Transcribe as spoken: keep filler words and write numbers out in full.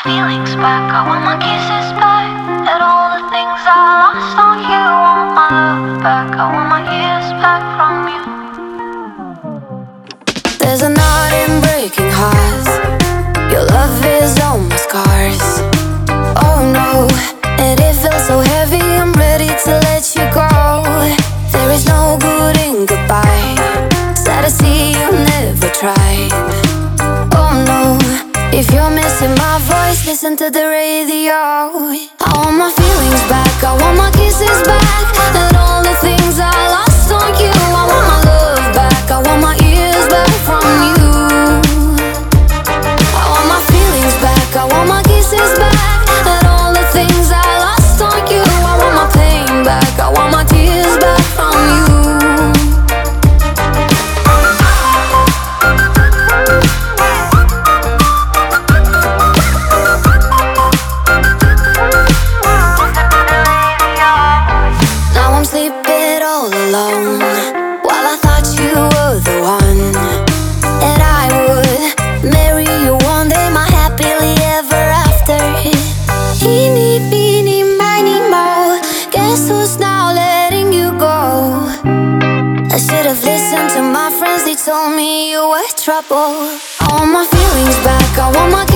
feelings back, I want my kisses back, and all the things I lost on you. I want my love back, I want my years back from you. There's a knot in breaking hearts. Your love is all my scars. Oh no, and it feels so heavy, I'm ready to let you go. There is no good in goodbye. Sad to see you never tried. Oh no, if you're missing my voice, listen to the radio. I want my feelings back, I want my kisses back, and all the things I lost on you. I want my love back, I want my ears back from you. I want my feelings back, I want my kisses back, and all the things I lost on you. I want my pain back, I want my tears back from you. Sleeping all alone, while I thought you were the one, and I would marry you one day, my happily ever after. Eeny, meeny, miny, moe, guess who's now letting you go? I should have listened to my friends, they told me you were trouble. I want my feelings back, I want my